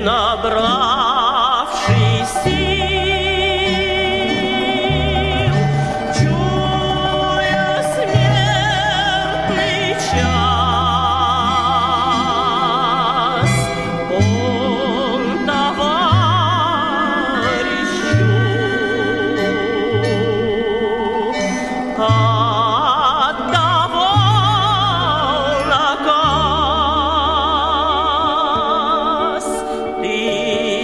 набравший сил, чуя смертный час, он товарищу отдавал наказ. Ты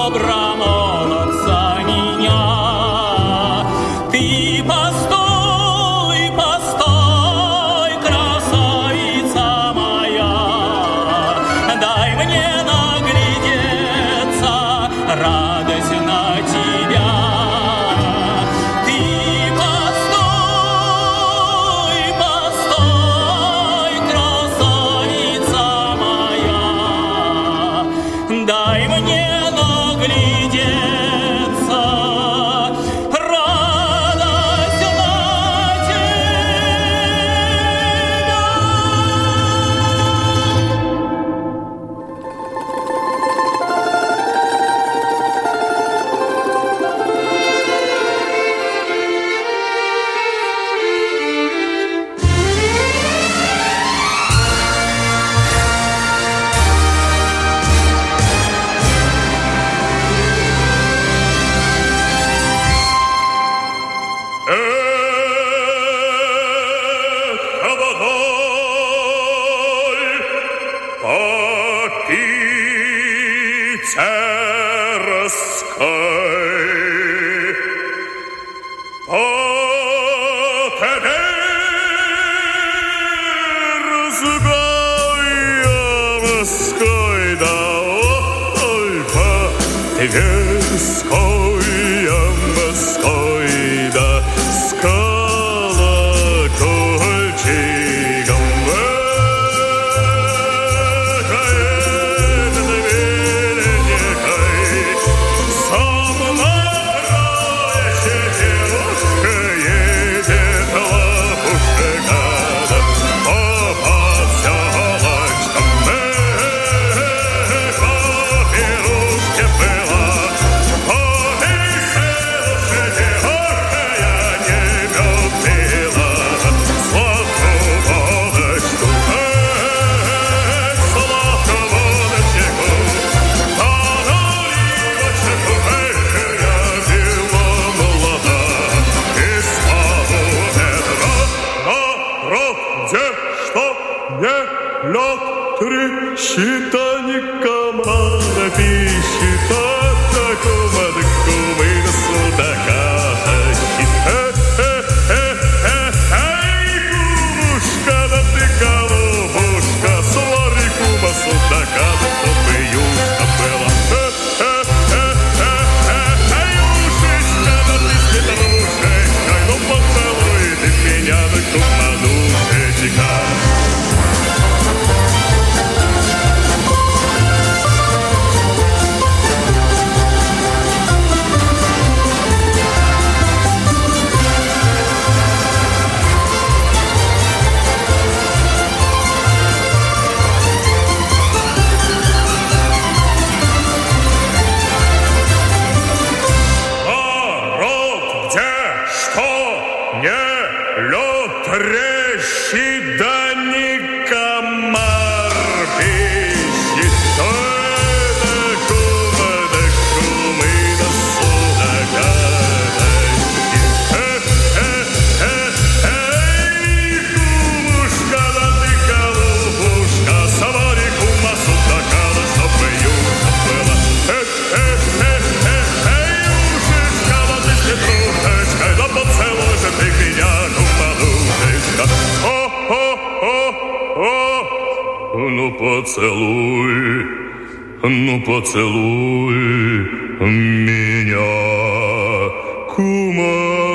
добра молодца меня. Ты постой, постой, красавица моя, дай мне наглядеться, радость на тебя. Ты постой, постой, красавица моя, дай мне наглядеться, радость на поцелуй меня, кумаду.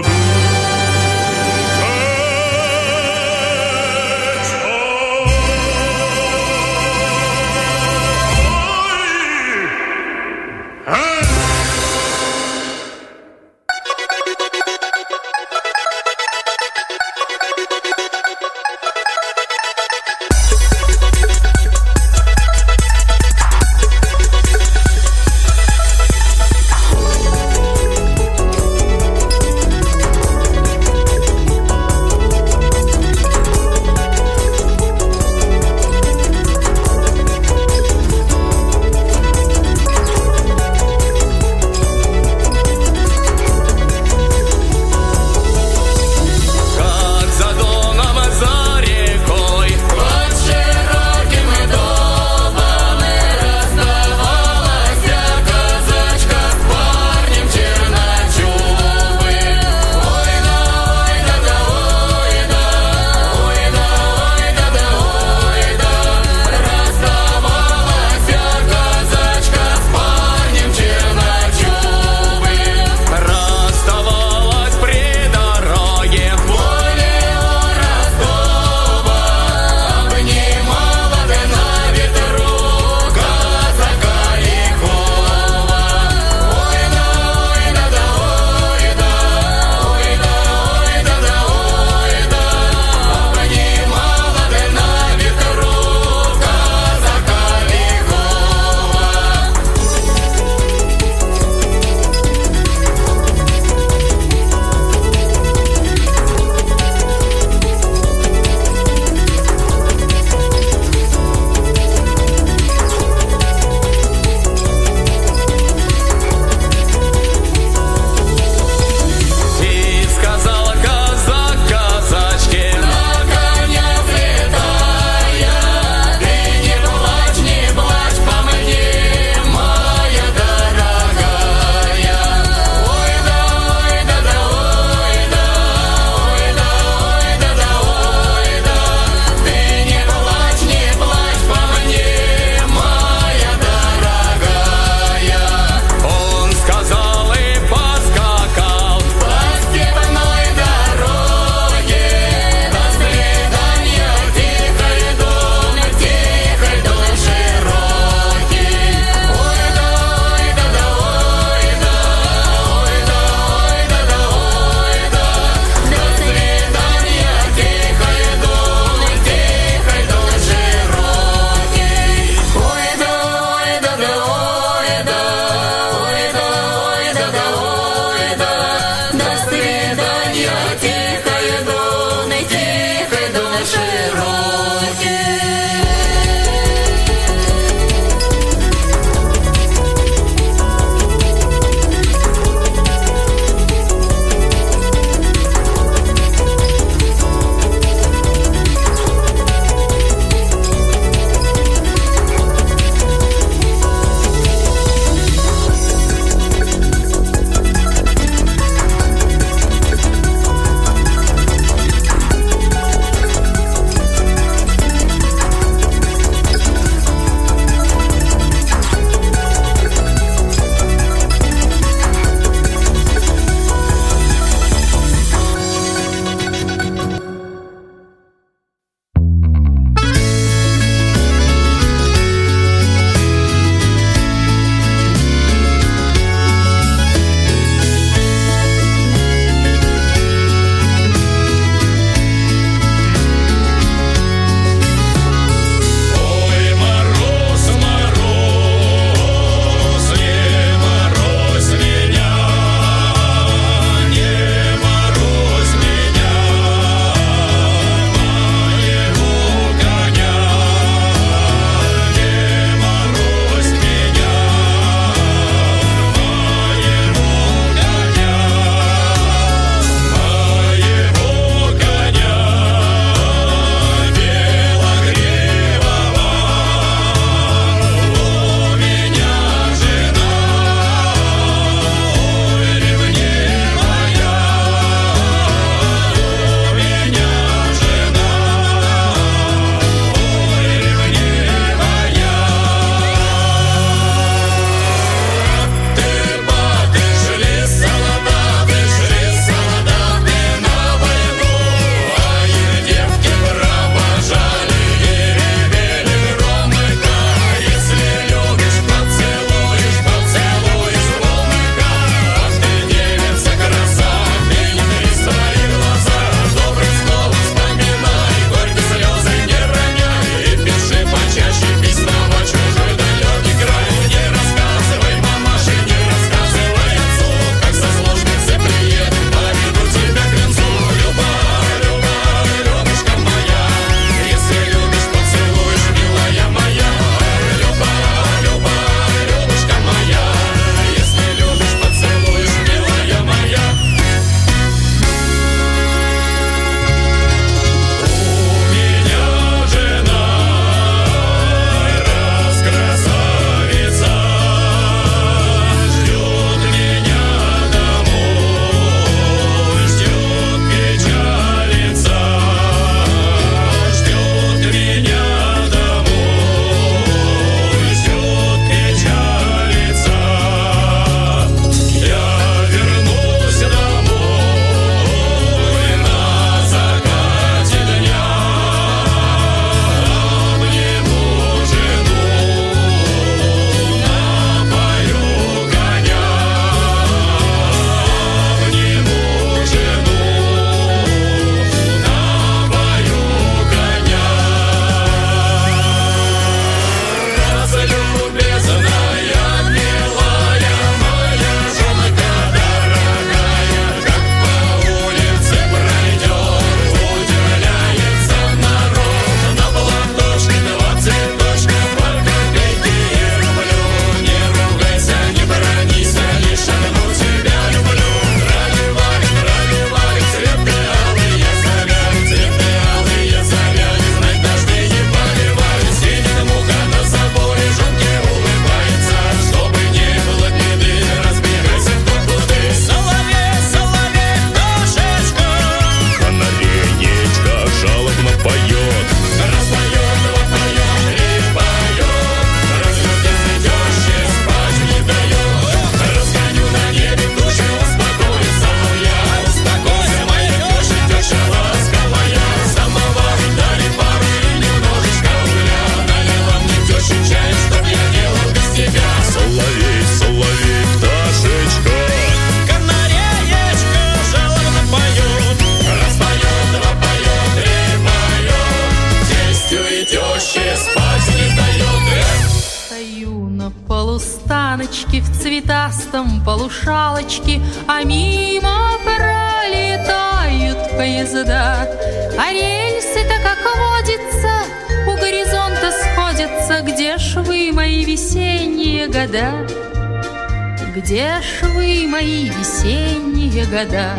цветастом полушалочки, а мимо пролетают поезда. А рельсы-то, как водится, у горизонта сходятся. Где ж вы, мои весенние года? Где ж вы, мои весенние года?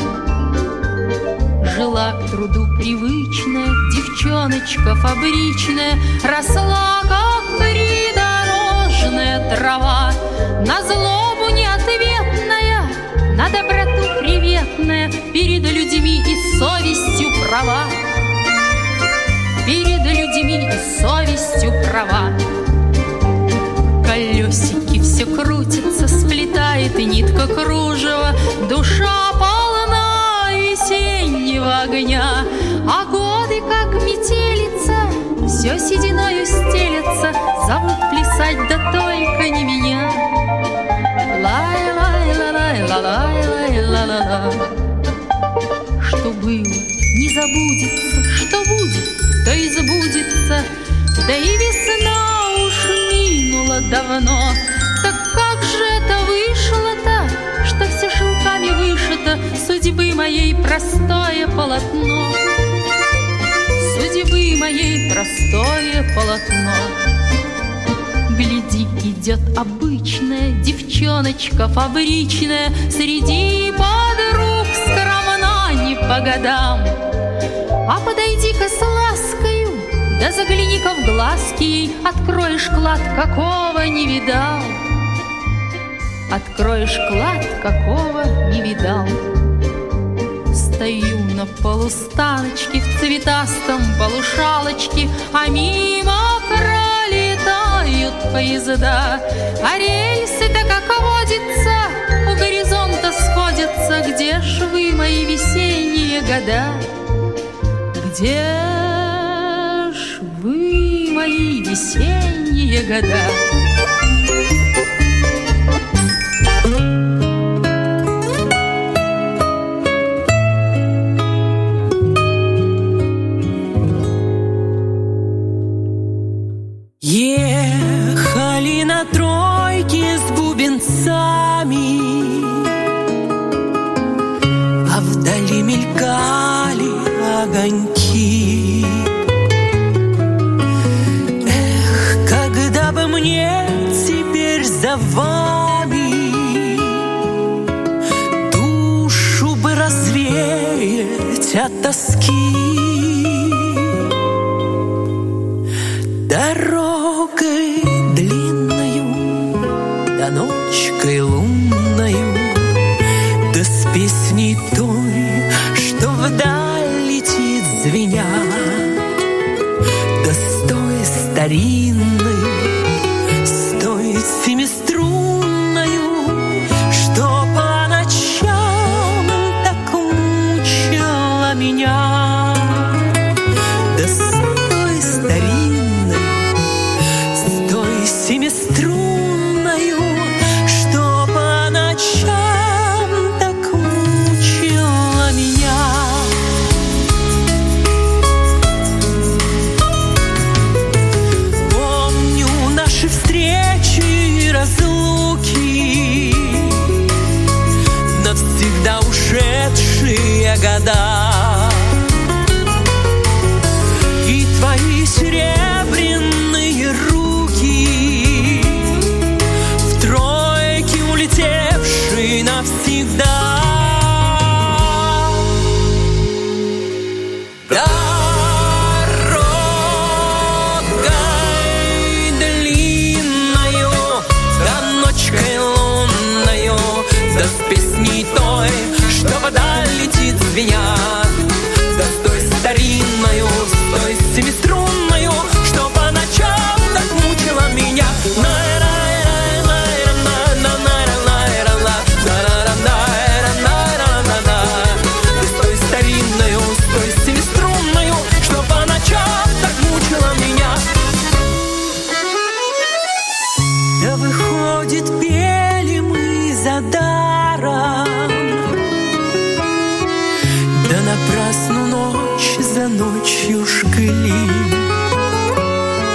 Жила к труду привычная девчоночка фабричная, росла, как придорожная трава, на злобу неответная, на доброту приветная, перед людьми и совестью права, перед людьми и совестью права. Колесики все крутятся, сплетает и нитка кружева, душа полна весеннего огня, а годы, как метелица, все сединою стелятся, зовут плясать, да только не меня. Лай-лай-лай-лай-лай-лай-лай-лай. Что было, не забудется, что будет, то и забудется, да и весна уж минула давно. Так как же это вышло-то, что все шелками вышито судьбы моей простое полотно? Судьбы моей простое полотно. Гляди, идет обычная девчоночка фабричная, среди подруг скромна не по годам. А подойди-ка с ласкою, да загляни-ка в глазки ей, откроешь клад, какого не видал. Откроешь клад, какого не видал. Стою на полустаночке в цветастом полушалочке, а мимо пролетают поезда. А рельсы-то, как водится, у горизонта сходятся. Где ж вы, мои весенние года? Где ж вы, мои весенние года? Ехали на тройке с бубенцами, а вдали мелькали огоньки. Эх, когда бы мне теперь за вами душу бы развеять от тоски. Дорогой длинною, да ночкой лунною, да с песней той, что вдаль летит звеня, да с той старинной, с той семиструнною, что по ночам так мучила меня, да с той старинной, семиструнною, что по ночам так мучила меня. Помню наши встречи и разлуки, навсегда ушедшие года, и твои серебряные руки, улетевший навсегда. Дорогой длинною, да ночкой лунною, да с песней той, что вдаль летит звеня, да с той старинною, с той семиструнною, что по ночам так мучила меня. Да выходит, пели мы за даром, да напрасну ночь за ночью жгли.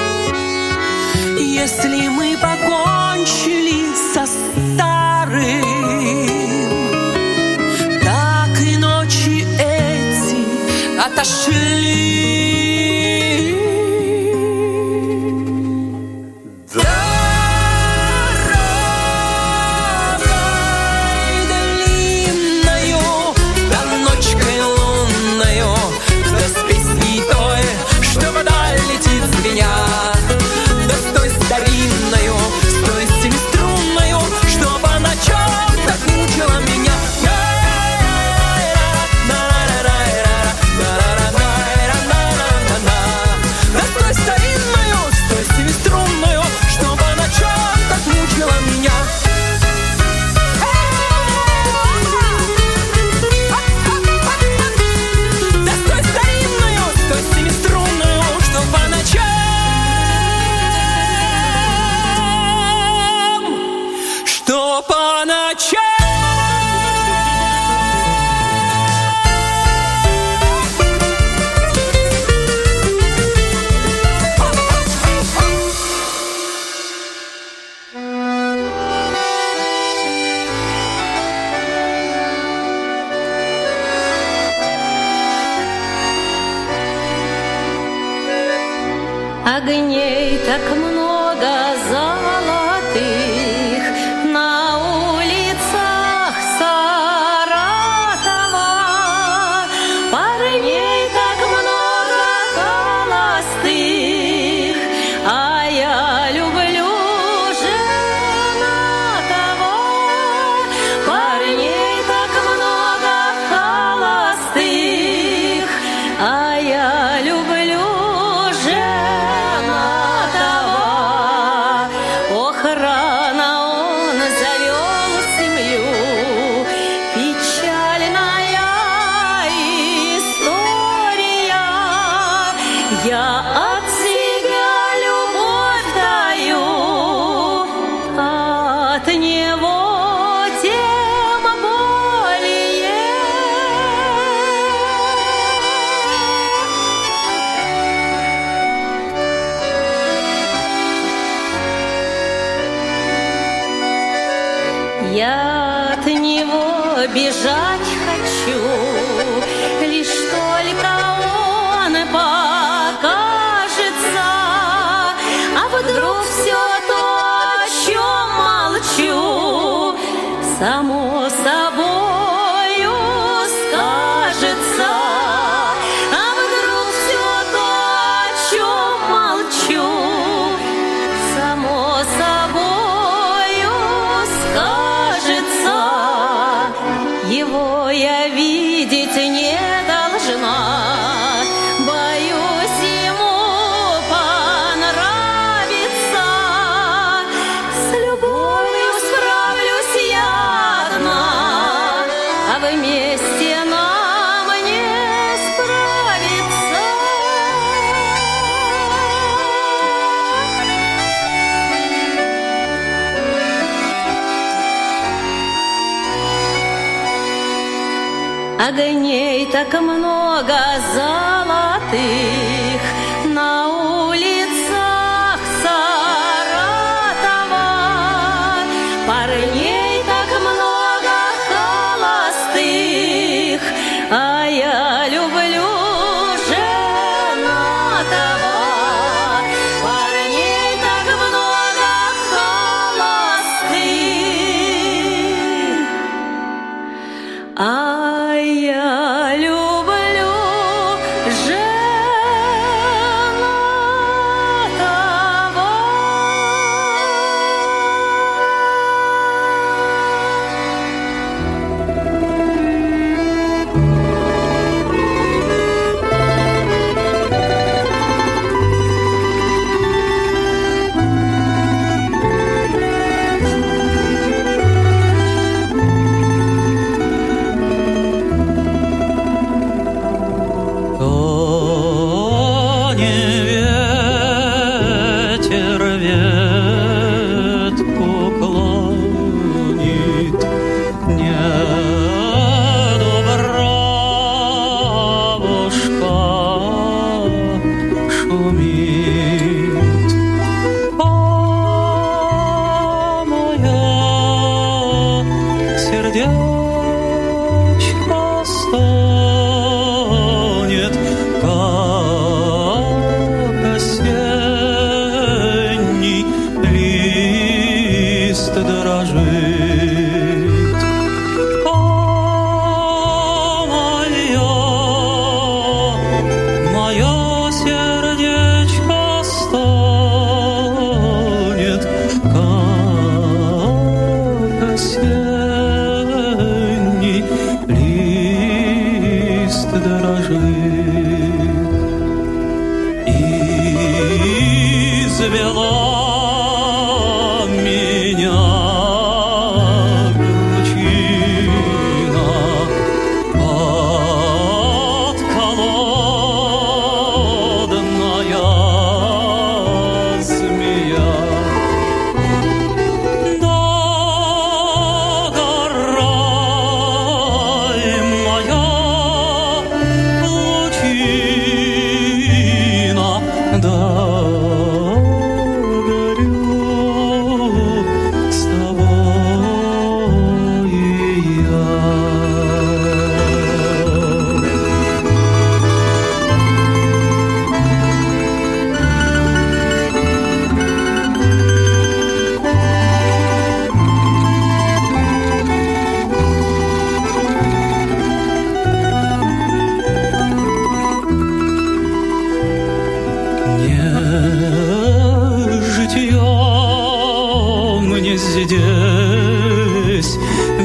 Если мы покончили со старым, Огней так много золотых на улицах Саратова, парней так много холостых, а я люблю женатого. Парней так много холостых, а я люблю Я от него бежать хочу, лишь только он покажется. А вдруг все то, о чем молчу, само собою скажется. А вдруг все то, о чем молчу, само собою скажется. Его я видеть не должна, боюсь ему понравится. С любовью справлюсь я одна, а вместе нам не справиться. Огней так много золотых на улицах Саратова, парней так много холостых, а я люблю женатого. Парней так много холостых, а я люблю женатого.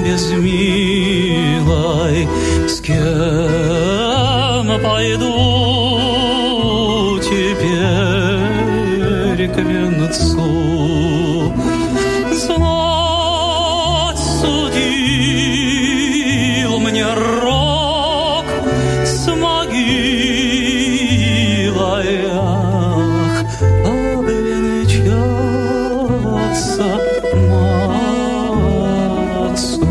без милой, с кем пойду теперь к венцу? Знать судил мне рок с могилой, ах, обвенчаться Максу.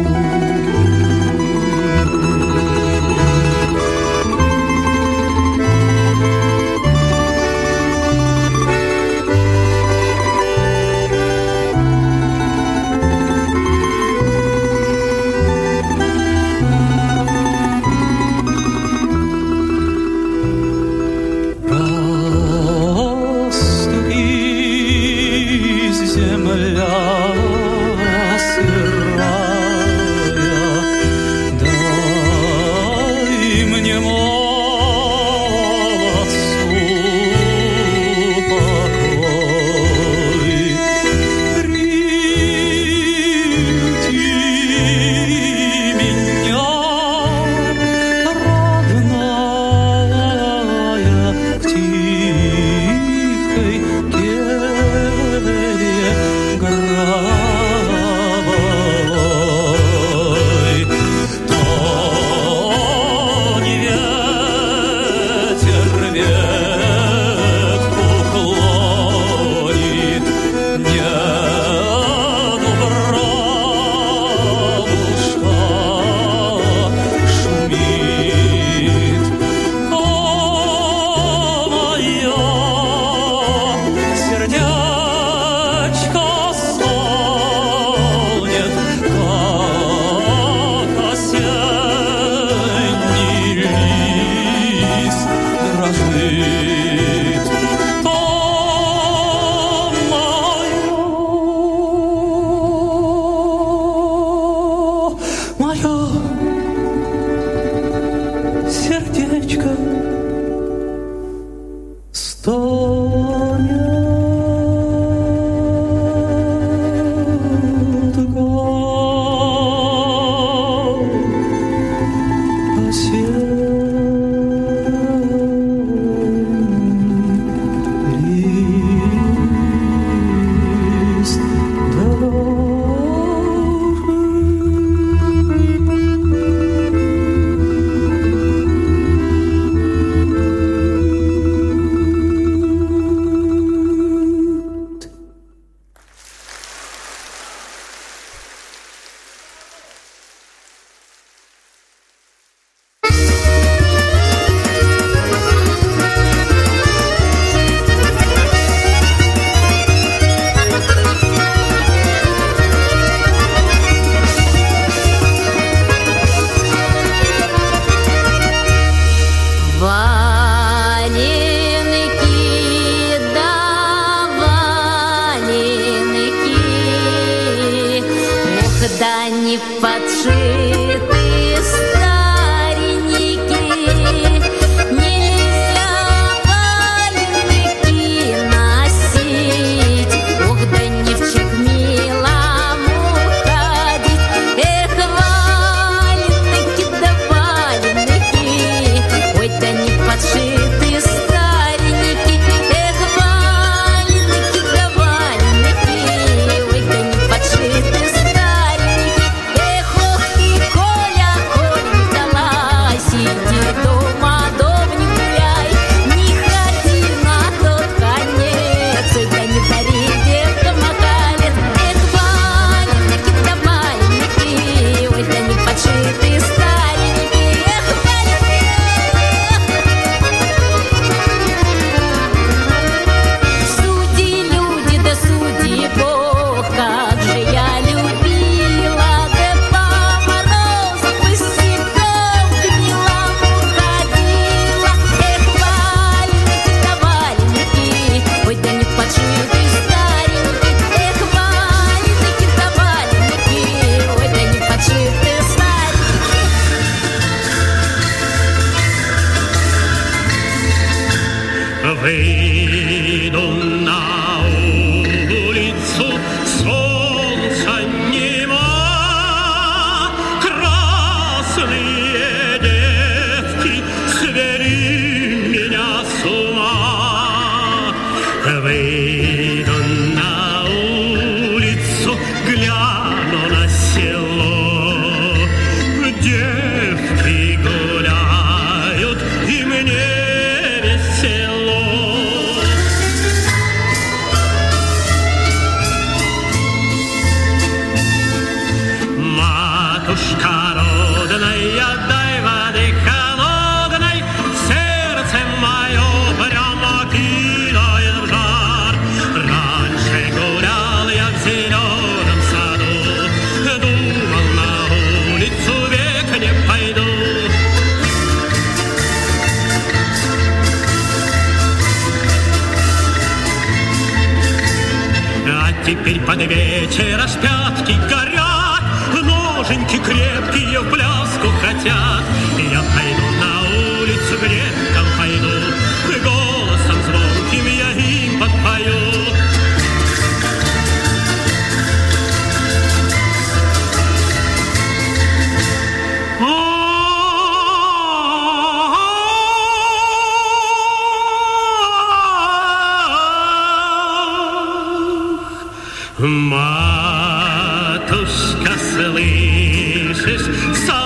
Выйду на улицу, солнца нема, Матушка родная, дай воды холодной, сердце мое прямо кидает в жар. Раньше гулял я в зеленом саду, думал, на улицу век не пойду. А теперь под вечер аж пятки горят, ноженьки крепкие в пляску хотят. Я пойду на улицу, к рекам пойду, голосом звонким я им подпою. Матушка, слышишь,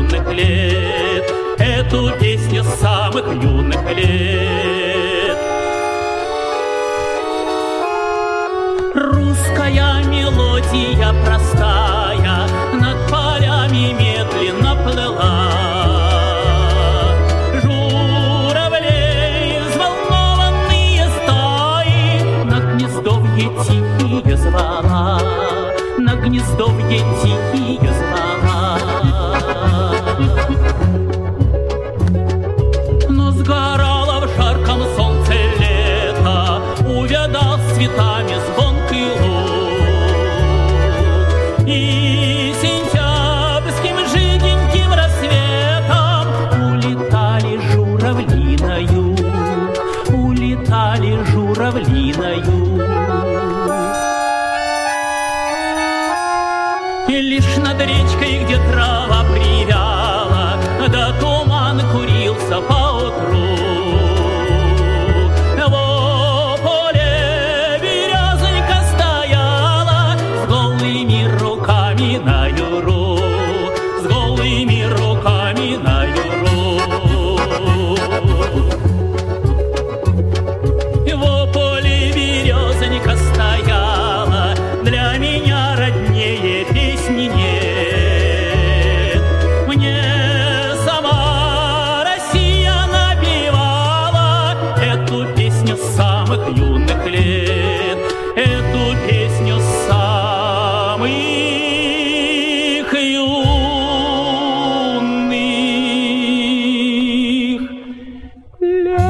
юных лет, эту песню самых юных лет. Русская мелодия простая над полями медленно плыла. Журавлей взволнованные стаи на гнездовье тихие звала, на гнездовье тихие звала. Но сгорало в жарком солнце лето, увядал с цветами звонкий луг. И сентябрьским жиденьким рассветом улетали журавли на юг, улетали журавли на юг. И лишь над речкой, где трава привяла, да туман курился поутру, во поле березонька стояла с голыми руками на юру, с голыми руками на юру. Во поле березонька стояла, для меня роднее песни нет. Мне сама Россия напевала эту песню самых юных лет, эту песню самых юных лет.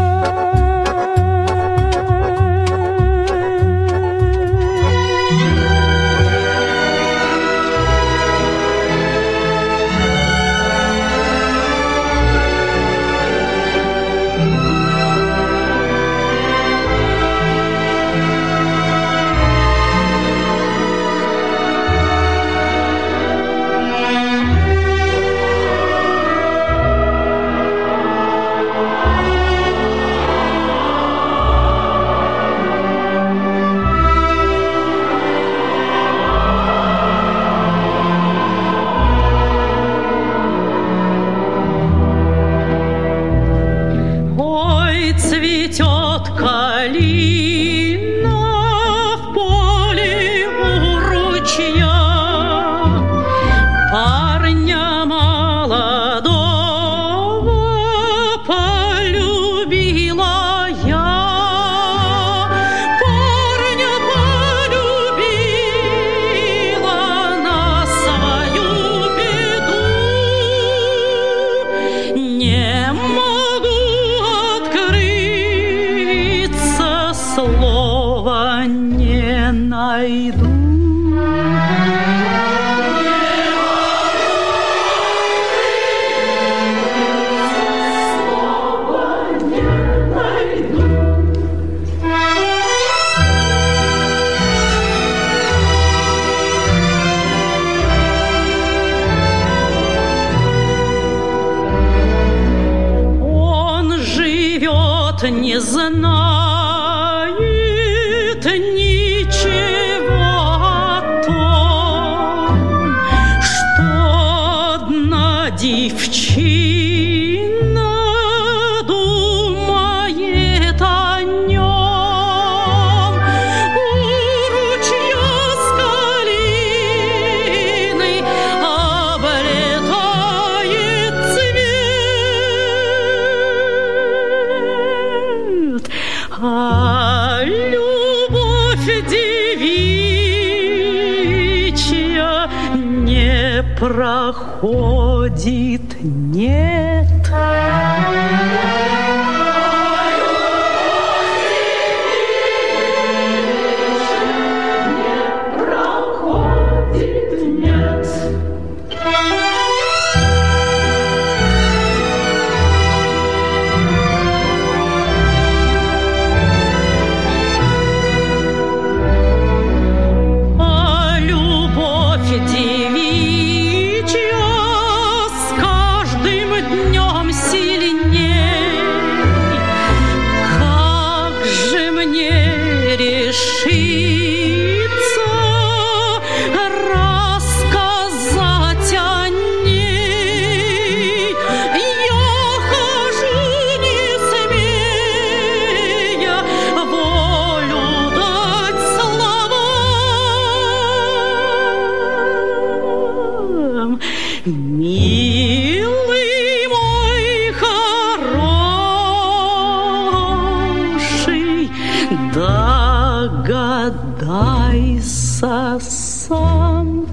Ой, цветет калина в поле у ручья, парня молодого полюбила я, парня полюбила на свою беду. Не могу открыться, слова не найду. Он живет, не знает ничего о том, что одна девчина думает о нем. У ручья с калиной облетает цвет, а любовь девичья не проходит, нет. А любовь девичья с каждым днем сильнее. сам.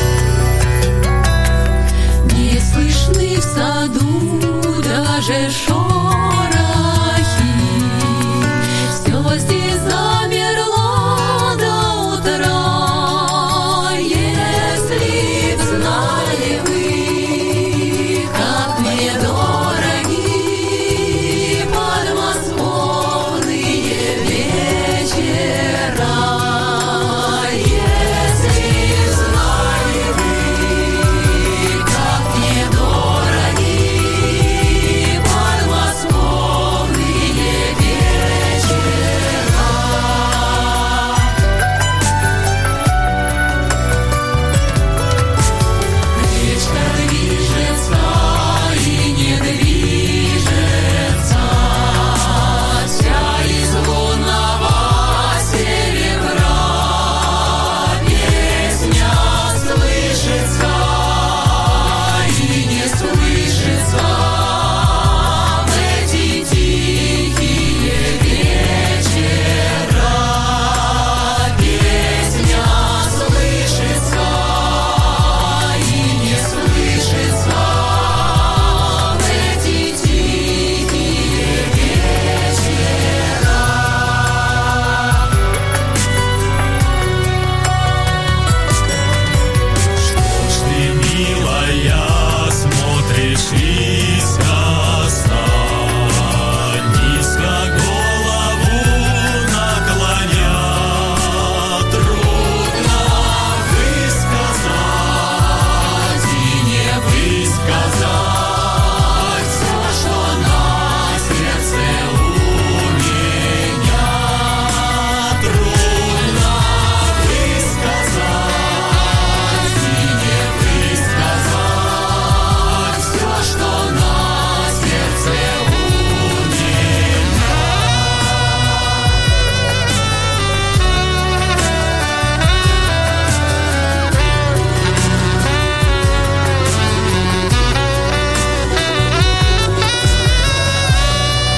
Даже